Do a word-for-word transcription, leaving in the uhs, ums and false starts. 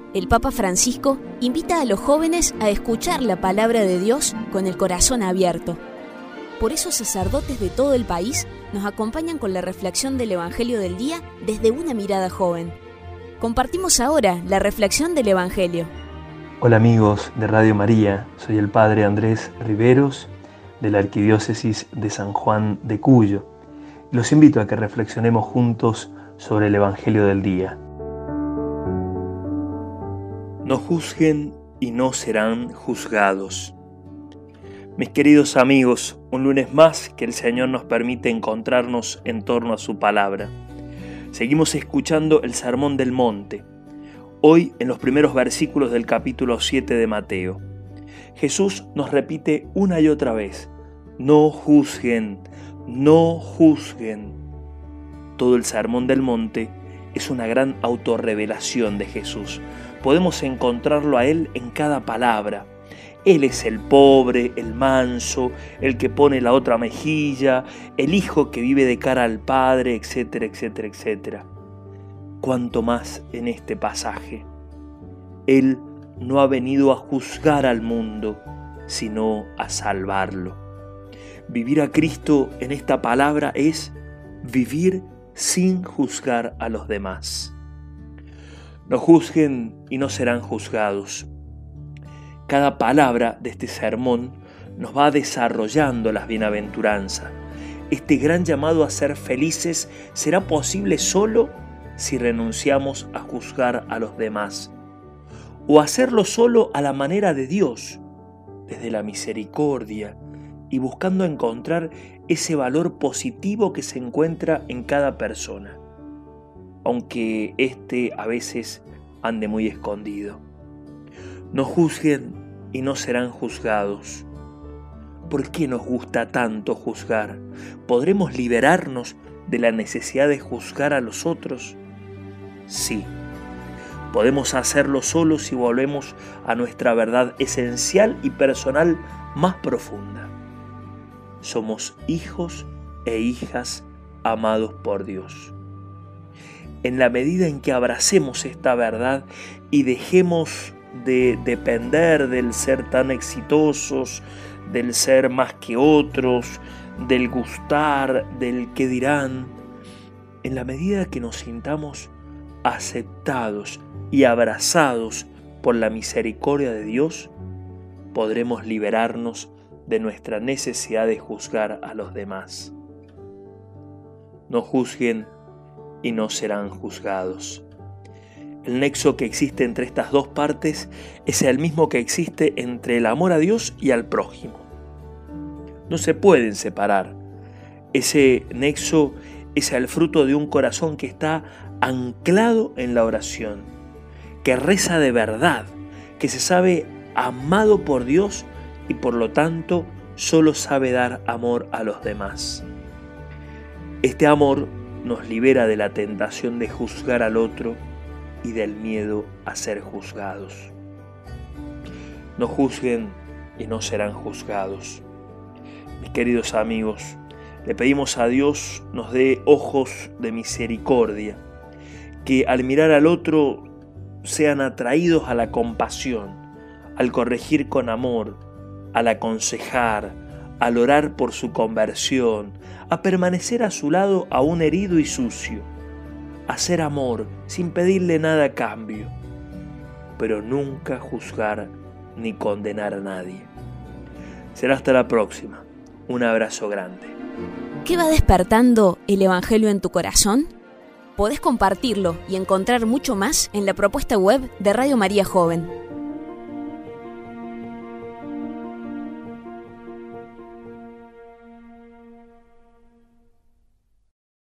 el Papa Francisco invita a los jóvenes a escuchar la palabra de Dios con el corazón abierto. Por eso sacerdotes de todo el país nos acompañan con la reflexión del Evangelio del día desde una mirada joven. Compartimos ahora la reflexión del Evangelio. Hola amigos de Radio María, soy el Padre Andrés Riveros de la Arquidiócesis de San Juan de Cuyo. Los invito a que reflexionemos juntos sobre el Evangelio del día. No juzguen y no serán juzgados. Mis queridos amigos, un lunes más que el Señor nos permite encontrarnos en torno a su palabra. Seguimos escuchando el Sermón del Monte, hoy en los primeros versículos del capítulo siete de Mateo. Jesús nos repite una y otra vez, no juzguen, no juzguen. Todo el Sermón del Monte es una gran autorrevelación de Jesús. Podemos encontrarlo a Él en cada palabra. Él es el pobre, el manso, el que pone la otra mejilla, el hijo que vive de cara al Padre, etcétera, etcétera, etcétera. Cuanto más en este pasaje. Él no ha venido a juzgar al mundo, sino a salvarlo. Vivir a Cristo en esta palabra es vivir sin juzgar a los demás. No juzguen y no serán juzgados. Cada palabra de este sermón nos va desarrollando las bienaventuranzas. Este gran llamado a ser felices será posible solo si renunciamos a juzgar a los demás, o hacerlo solo a la manera de Dios, desde la misericordia y buscando encontrar ese valor positivo que se encuentra en cada persona, aunque éste a veces ande muy escondido. No juzguen y no serán juzgados. ¿Por qué nos gusta tanto juzgar? ¿Podremos liberarnos de la necesidad de juzgar a los otros? Sí. Podemos hacerlo solo si volvemos a nuestra verdad esencial y personal más profunda. Somos hijos e hijas amados por Dios. En la medida en que abracemos esta verdad y dejemos de depender del ser tan exitosos, del ser más que otros, del gustar, del qué dirán, en la medida que nos sintamos aceptados y abrazados por la misericordia de Dios, podremos liberarnos de nuestra necesidad de juzgar a los demás. No juzguen y no serán juzgados. El nexo que existe entre estas dos partes es el mismo que existe entre el amor a Dios y al prójimo. No se pueden separar. Ese nexo es el fruto de un corazón que está anclado en la oración, que reza de verdad, que se sabe amado por Dios y por lo tanto solo sabe dar amor a los demás. Este amor nos libera de la tentación de juzgar al otro y del miedo a ser juzgados. No juzguen y no serán juzgados. Mis queridos amigos, le pedimos a Dios nos dé ojos de misericordia, que al mirar al otro sean atraídos a la compasión, al corregir con amor, al aconsejar, al orar por su conversión, a permanecer a su lado aún herido y sucio, a hacer amor sin pedirle nada a cambio, pero nunca juzgar ni condenar a nadie. Será hasta la próxima. Un abrazo grande. ¿Qué va despertando el Evangelio en tu corazón? Podés compartirlo y encontrar mucho más en la propuesta web de Radio María Joven.